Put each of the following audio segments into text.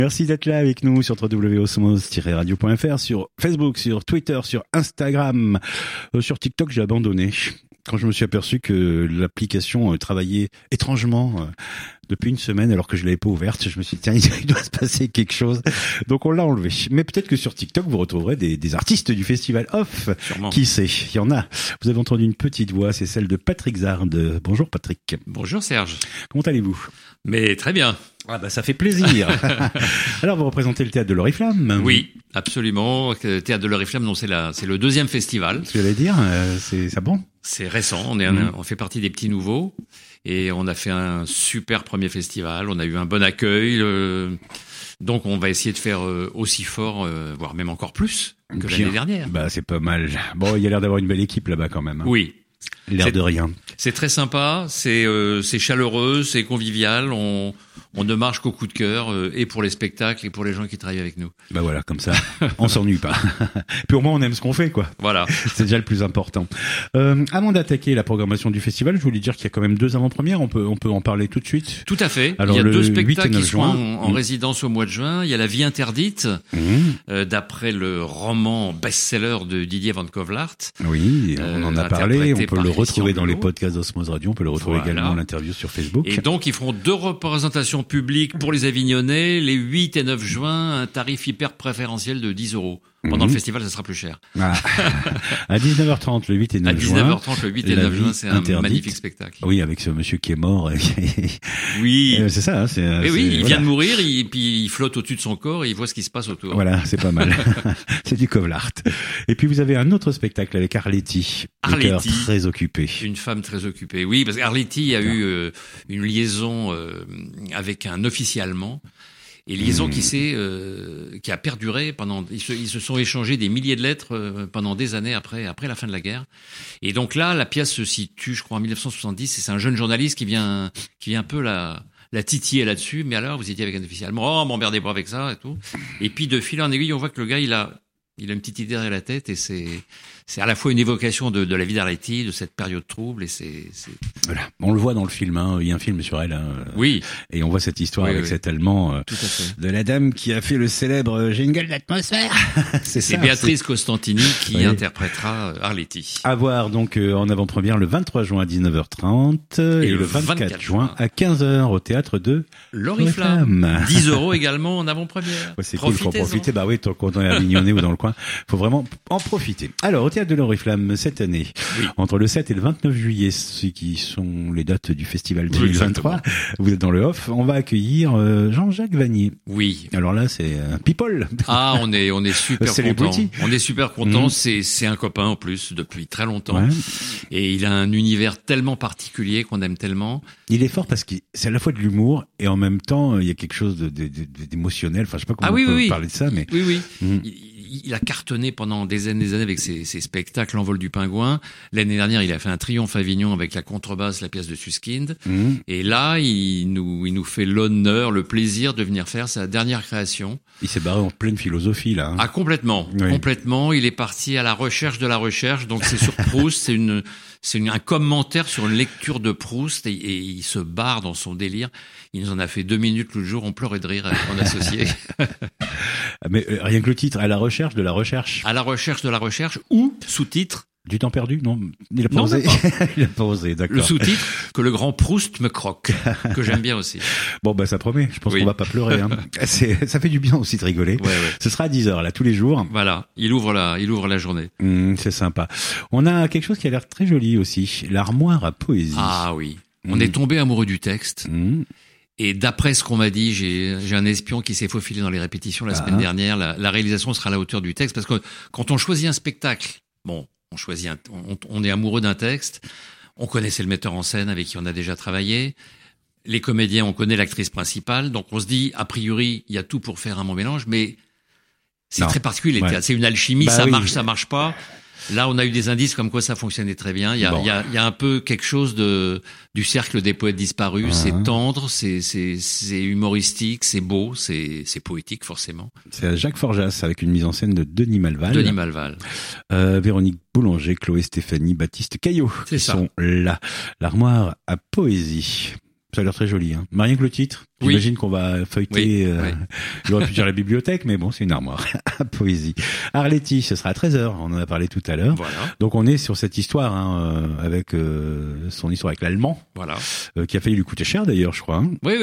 Merci d'être là avec nous sur www.osmose-radio.fr, sur Facebook, sur Twitter, sur Instagram. Sur TikTok, j'ai abandonné. Quand je me suis aperçu que l'application travaillait étrangement depuis une semaine alors que je l'avais pas ouverte, je me suis dit tiens, il doit se passer quelque chose. Donc on l'a enlevé. Mais peut-être que sur TikTok, vous retrouverez des artistes du festival Off. Sûrement. Qui sait, il y en a. Vous avez entendu une petite voix, c'est celle de Patrick Zard. Bonjour Patrick. Bonjour Serge. Comment allez-vous? Mais très bien. Ah bah ça fait plaisir. Alors vous représentez le théâtre de l'Oriflamme. Oui, absolument. Théâtre de l'Oriflamme, non, c'est le deuxième festival. Ce que j'allais dire, c'est ça bon. C'est récent. On fait partie des petits nouveaux et on a fait un super premier festival. On a eu un bon accueil. Donc on va essayer de faire aussi fort, voire même encore plus que l'année dernière. Bah c'est pas mal. Bon, il y a l'air d'avoir une belle équipe là-bas quand même. Hein. Oui. L'air de rien. C'est très sympa, c'est chaleureux, c'est convivial. On ne marche qu'au coup de cœur, et pour les spectacles et pour les gens qui travaillent avec nous. Bah voilà, comme ça, on s'ennuie pas. Puis au moins on aime ce qu'on fait, quoi. Voilà. C'est déjà le plus important. Avant d'attaquer la programmation du festival, je voulais dire qu'il y a quand même 2 avant-premières. On peut en parler tout de suite. Tout à fait. Alors, il y a 2 spectacles spectacles qui sont en résidence au mois de juin. Il y a La Vie interdite, d'après le roman best-seller de Didier Van Kovlart. Oui, on en a parlé. On peut le retrouver dans les podcasts podcasts d'Osmose Radio. On peut le retrouver également l'interview sur Facebook. Et donc, ils feront 2 représentations publiques pour les Avignonnais, les 8 et 9 juin, un tarif hyper préférentiel de 10 €. Pendant le festival, ça sera plus cher. Ah. À 19h30, le 8 et 9 juin. À 19h30, le 8 et 9 juin, c'est un magnifique spectacle. Oui, avec ce monsieur qui est mort. Oui. C'est ça, hein, oui, il vient de mourir, puis il flotte au-dessus de son corps et il voit ce qui se passe autour. Voilà, c'est pas mal. C'est du Kovlart. Et puis vous avez un autre spectacle avec Arletty. Arletty. Très occupée. Une femme très occupée. Oui, parce qu'Arletty a eu une liaison avec un officier allemand. Et liaison qui a perduré pendant. Ils se sont échangés des milliers de lettres pendant des années après la fin de la guerre. Et donc là, la pièce se situe, je crois, en 1970. Et c'est un jeune journaliste qui vient un peu la titiller là-dessus. Mais alors, vous étiez avec un officier allemand. Oh, m'emmerdez pas avec ça et tout. Et puis de fil en aiguille, on voit que le gars, il a une petite idée derrière la tête et c'est à la fois une évocation de la vie d'Arletty, de cette période trouble et c'est. Voilà. On le voit dans le film, hein. Il y a un film sur elle. Hein. Oui. Et on voit cette histoire avec cet Allemand. Tout à fait. De la dame qui a fait le célèbre J'ai une gueule d'atmosphère. C'est Béatrice Costantini qui interprétera Arletty. À voir donc en avant-première le 23 juin à 19h30 et le 24 juin à 15h au théâtre de l'Oriflamme. 10 € également en avant-première. Ouais, c'est cool, faut profiter. Bah oui, quand on est à Avignonnais ou dans le coin, faut vraiment en profiter. Alors, au théâtre de l'Oriflamme cette année, entre le 7 et le 29 juillet, ce qui sont les dates du festival 2023, vous êtes dans le off, on va accueillir Jean-Jacques Vanier. Oui. Alors là, c'est people. Ah, on est super content. On est super content. C'est un copain en plus depuis très longtemps. Ouais. Et il a un univers tellement particulier qu'on aime tellement. Il est fort parce que c'est à la fois de l'humour et en même temps il y a quelque chose d'émotionnel. Enfin, je sais pas comment on peut parler de ça, mais oui. Il a cartonné pendant des années avec ses spectacles L'Envol du Pingouin. L'année dernière, il a fait un triomphe à Avignon avec la contrebasse, la pièce de Suskind. Et là, il nous fait l'honneur, le plaisir de venir faire sa dernière création. Il s'est barré en pleine philosophie, là. Hein. Ah, complètement. Oui. Complètement. Il est parti à la recherche de la recherche. Donc, c'est sur Proust. C'est un commentaire sur une lecture de Proust et il se barre dans son délire. Il nous en a fait 2 minutes l'autre jour. On pleurait de rire avec mon associé. Mais rien que le titre, à la recherche de la recherche. À la recherche de la recherche ou sous-titre. Du temps perdu? Non, il a pas osé. Il a pas osé, d'accord. Le sous-titre, que le grand Proust me croque, que j'aime bien aussi. Bon, bah, ça promet. Je pense qu'on va pas pleurer, hein. Ça fait du bien aussi de rigoler. Ouais. Ce sera à 10h, là, tous les jours. Voilà. Il ouvre la journée. C'est sympa. On a quelque chose qui a l'air très joli aussi. L'armoire à poésie. Ah oui. On est tombé amoureux du texte. Et d'après ce qu'on m'a dit, j'ai un espion qui s'est faufilé dans les répétitions la semaine dernière. La réalisation sera à la hauteur du texte parce que quand on choisit un spectacle, bon, on est amoureux d'un texte. On connaissait le metteur en scène avec qui on a déjà travaillé. Les comédiens, on connaît l'actrice principale. Donc on se dit, a priori, il y a tout pour faire un bon mélange, mais c'est très particulier. Ouais. C'est une alchimie, ça marche pas. Là, on a eu des indices comme quoi ça fonctionnait très bien. Il y a un peu quelque chose du cercle des poètes disparus. C'est tendre, c'est humoristique, c'est beau, c'est poétique forcément. C'est Jacques Forjas avec une mise en scène de Denis Malval. Véronique Boulanger, Chloé Stéphanie, Baptiste Caillot qui sont là. L'armoire à poésie. Ça a l'air très joli. Hein. Rien que le titre, j'imagine qu'on va feuilleter. J'aurais pu dire la bibliothèque, mais bon, c'est une armoire à poésie. Arletty, ce sera à 13h. On en a parlé tout à l'heure. Voilà. Donc on est sur cette histoire avec son histoire avec l'allemand, qui a failli lui coûter cher d'ailleurs, je crois. Hein. Oui.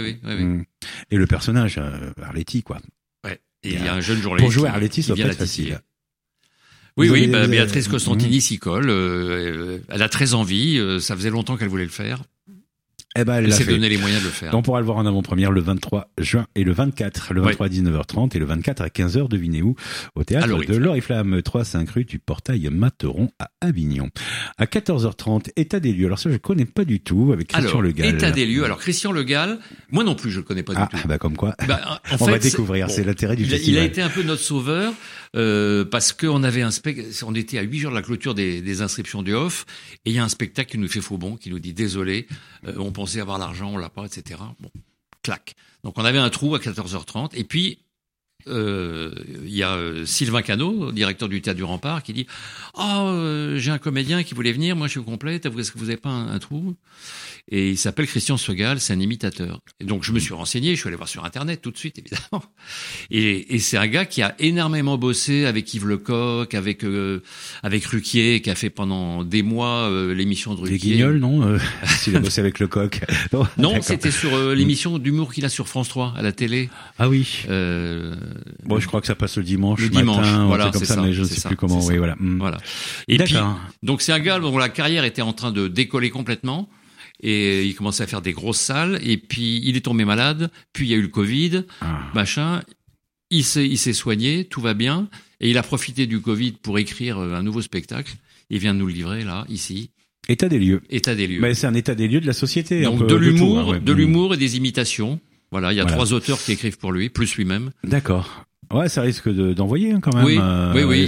Et le personnage Arletty, quoi. Ouais. Et il y a un jeune journaliste. Pour jouer Arletty, ça doit pas être facile. Oui, Béatrice Costantini s'y colle. Elle a très envie. Ça faisait longtemps qu'elle voulait le faire. Eh ben, elle s'est donné les moyens de le faire. On pourra le voir en avant-première le 23 juin et le 24. Le 23 à 19h30 et le 24 à 15h, devinez où? Au théâtre de l'Oriflamme, 3-5 rue du Portail Materon à Avignon. À 14h30, état des lieux. Alors ça, je connais pas du tout avec Christian Le Gall. État des lieux. Alors Christian Le Gall, moi non plus, je le connais pas du tout. Ah, bah comme quoi. En on va découvrir. C'est l'intérêt du festival. Il a été un peu notre sauveur. Parce qu'on avait on était à 8 jours de la clôture des inscriptions du Off, et il y a un spectacle qui nous fait faux bon, qui nous dit désolé, on pensait avoir l'argent, on l'a pas, etc. Bon, clac. Donc on avait un trou à 14h30, et puis il y a Sylvain Cano, directeur du Théâtre du Rempart, qui dit j'ai un comédien qui voulait venir, moi je suis au complet, est-ce que vous avez pas un trou? Et il s'appelle Christian Segal, c'est un imitateur. Et donc je me suis renseigné, je suis allé voir sur internet tout de suite évidemment. Et c'est un gars qui a énormément bossé avec Yves Lecoq, avec Ruquier, qui a fait pendant des mois l'émission de Ruquier. Les Guignols, non s'il a bossé avec Lecoq. Non, c'était sur l'émission d'humour qu'il a sur France 3 à la télé. Ah oui. Bon, je crois que ça passe le dimanche. Le dimanche, matin, voilà, comme ça, mais je ne sais plus comment. Oui, voilà. Voilà. Et puis, donc c'est un gars dont la carrière était en train de décoller complètement. Et il commençait à faire des grosses salles, et puis il est tombé malade, puis il y a eu le Covid, machin, il s'est soigné, tout va bien, et il a profité du Covid pour écrire un nouveau spectacle, il vient de nous le livrer, là, ici. État des lieux. État des lieux. Mais c'est un état des lieux de la société. Donc de l'humour et des imitations. Voilà, il y a 3 auteurs qui écrivent pour lui, plus lui-même. D'accord. Ouais, ça risque d'envoyer quand même. Oui.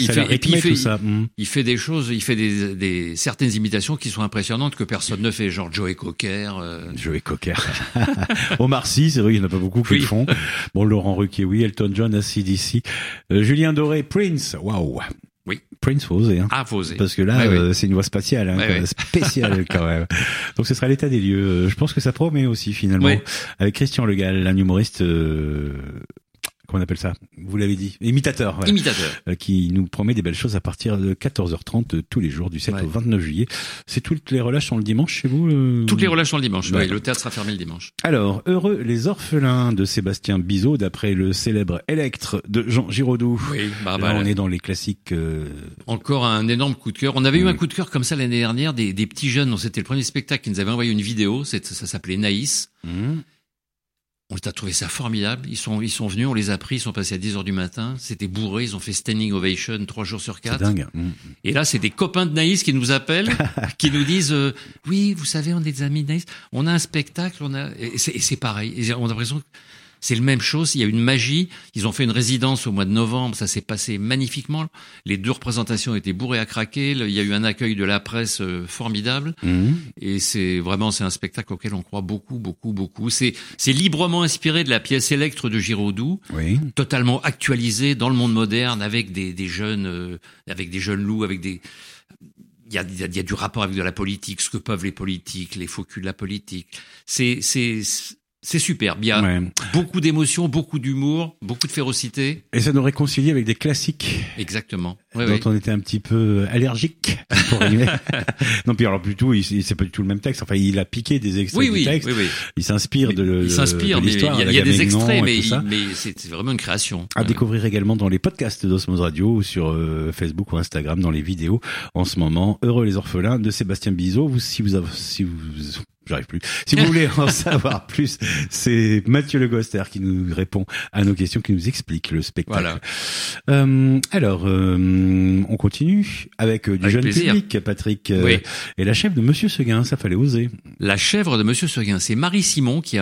Il fait des choses, il fait des certaines imitations qui sont impressionnantes que personne ne fait, genre Joey Cocker. Joey Cocker. Omar Sy, c'est vrai, il n'y en a pas beaucoup qui le font. Bon, Laurent Ruquier, oui, Elton John, AC/DC, Julien Doré, Prince, waouh. Oui. Prince, faut oser, hein. Faut oser. Parce que là, c'est une voix spatiale, spéciale quand même. Donc ce sera l'état des lieux. Je pense que ça promet aussi finalement. Avec Christian Le Gall, un humoriste. Comment on appelle ça? Vous l'avez dit. Imitateur. Voilà. Imitateur. Qui nous promet des belles choses à partir de 14h30 tous les jours du 7 au 29 juillet. C'est toutes les relâches sont le dimanche chez vous? Toutes les relâches sont le dimanche. Oui, le théâtre sera fermé le dimanche. Alors, Heureux les orphelins de Sébastien Bizot, d'après le célèbre Electre de Jean Giraudoux. Oui, on est dans les classiques. Encore un énorme coup de cœur. On avait eu un coup de cœur comme ça l'année dernière, des petits jeunes. C'était le premier spectacle qui nous avait envoyé une vidéo. Ça s'appelait Naïs. On a trouvé ça formidable. Ils sont venus, on les a pris, ils sont passés à 10h du matin. C'était bourré, ils ont fait standing ovation 3 jours sur 4. C'est dingue. Et là, c'est des copains de Naïs qui nous appellent, qui nous disent, oui, vous savez, on est des amis de Naïs. On a un spectacle, et c'est pareil. Et on a l'impression que c'est la même chose. Il y a une magie. Ils ont fait une résidence au mois de novembre. Ça s'est passé magnifiquement. Les 2 représentations étaient bourrées à craquer. Il y a eu un accueil de la presse formidable. Et c'est un spectacle auquel on croit beaucoup, beaucoup, beaucoup. C'est librement inspiré de la pièce Electre de Giraudoux. Oui. Totalement actualisé dans le monde moderne avec des jeunes loups, il y a du rapport avec de la politique, ce que peuvent les politiques, les faux culs de la politique. C'est superbe. Il y a beaucoup d'émotions, beaucoup d'humour, beaucoup de férocité. Et ça nous réconcilie avec des classiques. Exactement. Dont on était un petit peu allergique, pour rimer. Non, puis alors plutôt, c'est pas du tout le même texte. Enfin, il a piqué des extraits du texte. Oui. Il s'inspire de l'histoire. Il y a des extraits, mais c'est vraiment une création. À découvrir également dans les podcasts d'Osmose Radio ou sur Facebook ou Instagram, dans les vidéos. En ce moment, Heureux les orphelins de Sébastien Bizot. J'arrive plus. Si vous voulez en savoir plus, c'est Mathieu Le Goster qui nous répond à nos questions, qui nous explique le spectacle. Voilà. Alors, on continue avec du jeune public, Patrick. Et la chèvre de Monsieur Seguin, ça fallait oser. La chèvre de Monsieur Seguin, c'est Marie Simon qui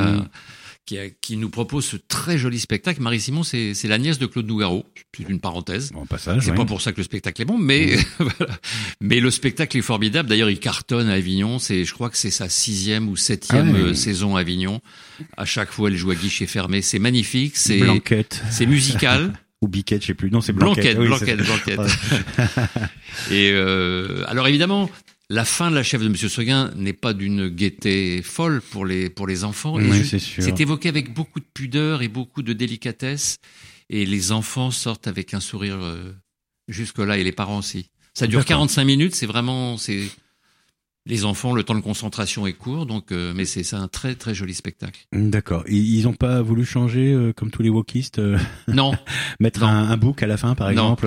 nous propose ce très joli spectacle. Marie Simon, c'est la nièce de Claude Nougaro. C'est une parenthèse. En passage. C'est pas pour ça que le spectacle est bon, mais voilà. Mais le spectacle est formidable. D'ailleurs, il cartonne à Avignon. Je crois que c'est sa 6e ou 7e saison à Avignon. À chaque fois, elle joue à guichet fermé. C'est magnifique. Blanquette. C'est musical. Ou Biquette, je sais plus. Non, c'est Blanquette. Blanquette. Et alors évidemment, La fin de La chèvre de Monsieur Seguin n'est pas d'une gaieté folle pour les enfants. Oui, c'est sûr. C'est évoqué avec beaucoup de pudeur et beaucoup de délicatesse. Et les enfants sortent avec un sourire jusque-là, et les parents aussi. Ça dure 45 minutes, les enfants, le temps de concentration est court, donc mais c'est un très très joli spectacle. D'accord. Ils ont pas voulu changer comme tous les wokistes Non. Mettre un bouc à la fin, par exemple.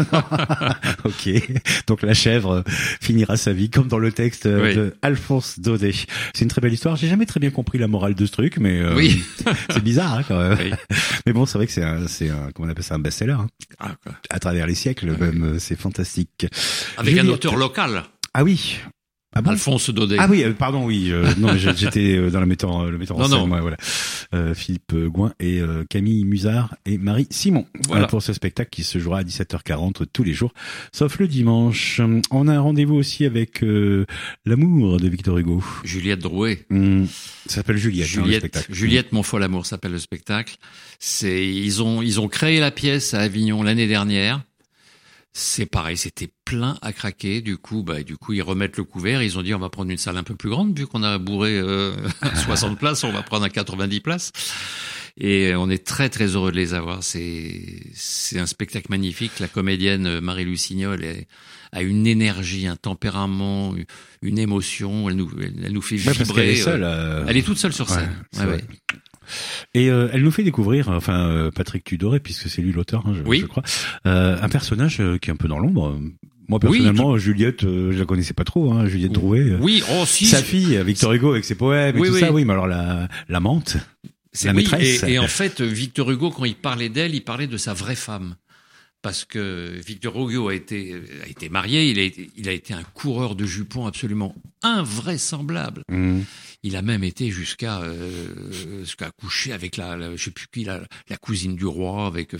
Ok. Donc la chèvre finira sa vie comme dans le texte de Alphonse Daudet. C'est une très belle histoire. J'ai jamais très bien compris la morale de ce truc, mais oui. C'est bizarre quand même. Oui. Mais bon, c'est vrai que c'est un comment on appelle ça, un best-seller. Ah, à travers les siècles, même, c'est fantastique. Avec Juliette. Un auteur local. Ah oui. Ah bon? Alphonse Daudet. Ah oui, pardon, oui. Non, j'étais dans le metteur en scène. Moi, voilà. Philippe Gouin et Camille Musard et Marie Simon. Voilà. Pour ce spectacle qui se jouera à 17h40 tous les jours, sauf le dimanche. On a un rendez-vous aussi avec L'amour de Victor Hugo. Juliette Drouet. Ça s'appelle Juliette. Le spectacle. Juliette, mon fol amour s'appelle le spectacle. Ils ont créé la pièce à Avignon l'année dernière. C'est pareil, c'était plein à craquer. Du coup, ils remettent le couvert. Ils ont dit, on va prendre une salle un peu plus grande, vu qu'on a bourré 60 places, on va prendre à 90 places. Et on est très très heureux de les avoir. C'est un spectacle magnifique. La comédienne Marie Lucignol a une énergie, un tempérament, une émotion. Elle nous fait vibrer. Parce qu'elle est seule. Elle est toute seule sur scène. Ouais. Et elle nous fait découvrir, Patrick Tudoret, puisque c'est lui l'auteur, je crois, un personnage qui est un peu dans l'ombre. Moi personnellement, Juliette, je la connaissais pas trop, Juliette Drouet. Oui, sa fille, Victor Hugo avec ses poèmes et tout ça. Oui, mais alors l'amante, la maîtresse. Et en fait, Victor Hugo, quand il parlait d'elle, il parlait de sa vraie femme. Parce que Victor Hugo a été marié, il a été un coureur de jupons absolument invraisemblable. Il a même été jusqu'à coucher avec je sais plus qui, la cousine du roi, avec.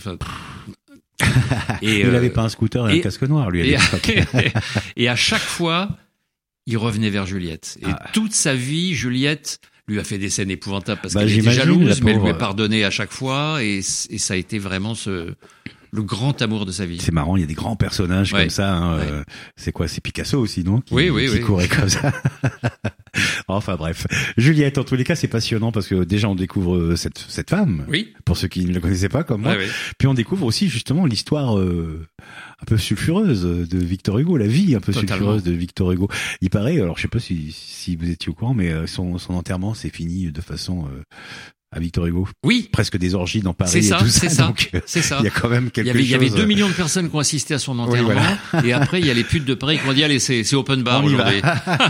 Et il avait pas un scooter et un casque noir, lui. Et à chaque fois, il revenait vers Juliette. Et toute sa vie, Juliette lui a fait des scènes épouvantables parce qu'elle était jalouse, mais elle lui a pardonné à chaque fois. Et ça a été vraiment le grand amour de sa vie. C'est marrant, il y a des grands personnages comme ça. C'est quoi? C'est Picasso aussi, non? Qui courait comme ça. Enfin bref, Juliette, en tous les cas, c'est passionnant parce que déjà on découvre cette femme. Oui. Pour ceux qui ne la connaissaient pas comme moi. Puis on découvre aussi justement l'histoire un peu sulfureuse de Victor Hugo, la vie un peu sulfureuse de Victor Hugo. Il paraît, alors je sais pas si vous étiez au courant, mais son enterrement s'est fini de façon à Victor Hugo. Oui. Presque des orgies dans Paris et tout ça. Donc, c'est ça. Il y a quand même quelque chose. Il y avait 2 millions de personnes qui ont assisté à son enterrement. Oui, voilà. Et après, il y a les putes de Paris qui ont dit, allez, c'est open bar aujourd'hui.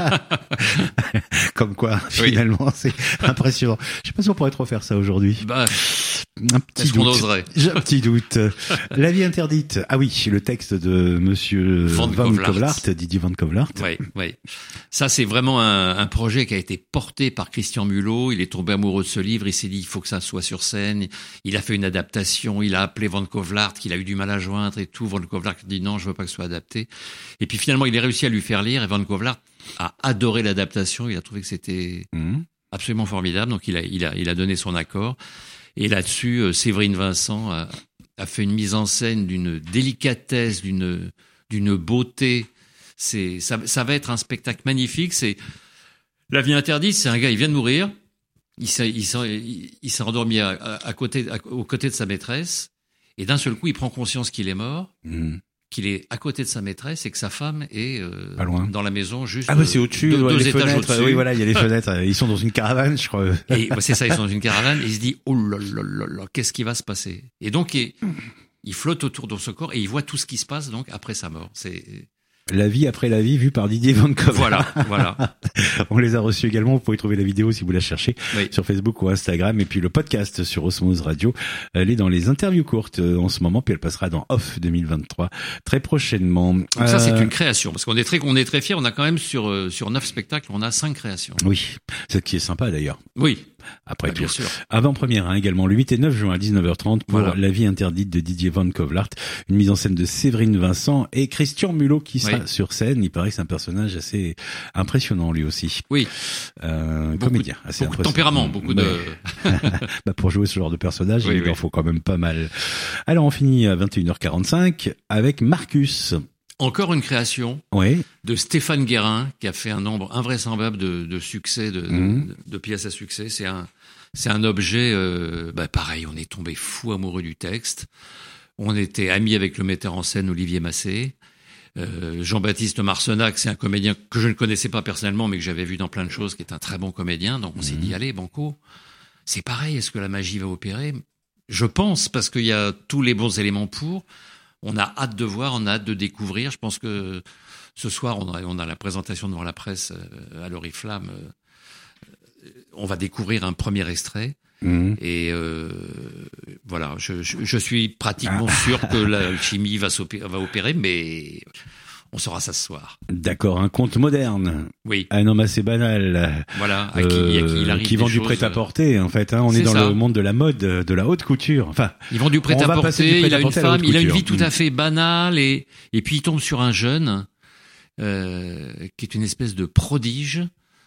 Comme quoi, finalement, c'est impressionnant. Je sais pas si on pourrait trop faire ça aujourd'hui. Un petit doute. Oserait. J'ai un petit doute. La vie interdite. Ah oui, le texte de monsieur Van Kovlart, Didier Van Kovlart. Oui. Ça, c'est vraiment un projet qui a été porté par Christian Mulot. Il est tombé amoureux de ce livre. Il s'est dit, il faut que ça soit sur scène. Il a fait une adaptation. Il a appelé Van Kovlart, qu'il a eu du mal à joindre et tout. Van Kovlart dit non, je veux pas que ce soit adapté. Et puis finalement, il a réussi à lui faire lire. Et Van Kovlart a adoré l'adaptation. Il a trouvé que c'était absolument formidable. Donc il a donné son accord. Et là-dessus, Séverine Vincent a fait une mise en scène d'une délicatesse, d'une beauté. Ça va être un spectacle magnifique. C'est La vie interdite. C'est un gars, il vient de mourir. Il s'est endormi aux côtés de sa maîtresse. Et d'un seul coup, il prend conscience qu'il est mort. Qu'il est à côté de sa maîtresse et que sa femme est pas loin dans la maison juste c'est au-dessus, deux les étages fenêtres. au-dessus. Oui, voilà, il y a les fenêtres. Ils sont dans une caravane, je crois. Et c'est ça, ils sont dans une caravane et il se dit oh là là là là, qu'est-ce qui va se passer? Et donc il flotte autour de ce corps et il voit tout ce qui se passe donc après sa mort. C'est La vie après la vie, vue par Didier Van Kovlart. Voilà. On les a reçus également. Vous pouvez trouver la vidéo si vous la cherchez sur Facebook ou Instagram. Et puis le podcast sur Osmose Radio. Elle est dans les interviews courtes en ce moment. Puis elle passera dans Off 2023 très prochainement. Donc ça, c'est une création. Parce qu'on est très fiers. On a quand même sur 9 spectacles, on a 5 créations. Oui. C'est ce qui est sympa d'ailleurs. Oui. Après tout. Bien sûr. Avant-première, également, le 8 et 9 juin à 19h30 pour La vie interdite de Didier Van Kovlart. Une mise en scène de Séverine Vincent et Christian Mulot qui sera sur scène. Il paraît que c'est un personnage assez impressionnant lui aussi. Oui. Comédien. Assez beaucoup de tempérament, beaucoup de... pour jouer ce genre de personnage, il en faut quand même pas mal. Alors on finit à 21h45 avec Marcus. Encore une création de Stéphane Guérin, qui a fait un nombre invraisemblable de succès, de pièces à succès. C'est un objet, pareil, on est tombé fou amoureux du texte. On était amis avec le metteur en scène Olivier Massé. Jean-Baptiste Marcenac, c'est un comédien que je ne connaissais pas personnellement, mais que j'avais vu dans plein de choses, qui est un très bon comédien. Donc on s'est dit, allez, banco. C'est pareil, est-ce que la magie va opérer ? Je pense, parce qu'il y a tous les bons éléments pour. On a hâte de voir, on a hâte de découvrir. Je pense que ce soir, on a la présentation devant la presse à l'Oriflamme. On va découvrir un premier extrait. Et voilà, je suis pratiquement sûr que l'alchimie va opérer, mais on saura ça ce soir. D'accord, un conte moderne. Oui. Un homme assez banal. Voilà, à qui il arrive qui vend du prêt-à-porter, en fait. On est dans le monde de la mode, de la haute couture. Enfin, il vend du prêt-à-porter, il a une femme, il a une vie tout à fait banale, et puis il tombe sur un jeune qui est une espèce de prodige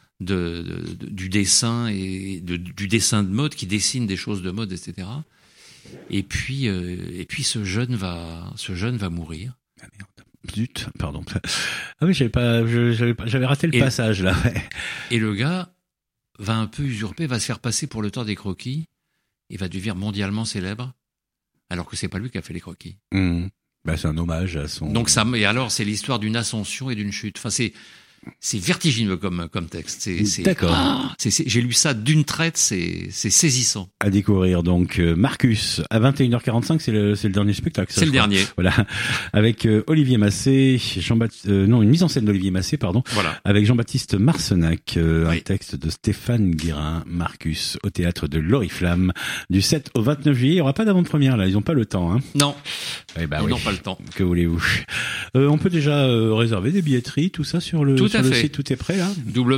du dessin et du dessin de mode, qui dessine des choses de mode, etc. Et puis ce jeune va mourir. Ah merde. Zut, pardon. Ah oui, j'avais raté le passage là. Et le gars va un peu usurper, va se faire passer pour l'auteur des croquis et va devenir mondialement célèbre, alors que c'est pas lui qui a fait les croquis. C'est un hommage à son. Donc et alors c'est l'histoire d'une ascension et d'une chute. Enfin c'est vertigineux comme texte. D'accord. J'ai lu ça d'une traite, c'est saisissant. À découvrir donc Marcus à 21h45, c'est le dernier spectacle. C'est le dernier. Voilà, avec Olivier Massé, une mise en scène d'Olivier Massé, pardon. Voilà. Avec Jean-Baptiste Marcenac, un texte de Stéphane Guérin, Marcus, au théâtre de l'Oriflamme, du 7 au 29 juillet. Il n'y aura pas d'avant-première là, ils n'ont pas le temps. Non. Ils n'ont pas le temps. Que voulez-vous ? On peut déjà réserver des billetteries, tout ça sur le site, tout est prêt là.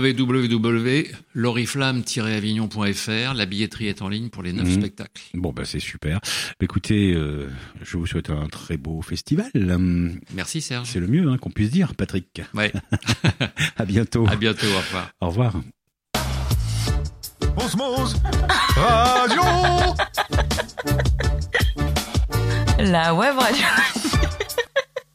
www.loriflamme-avignon.fr. La billetterie est en ligne pour les 9 spectacles. Bon, c'est super. Écoutez, je vous souhaite un très beau festival. Merci Serge. C'est le mieux qu'on puisse dire, Patrick. Ouais. À bientôt. À bientôt, au revoir. Au revoir. Osmose Radio. La web radio.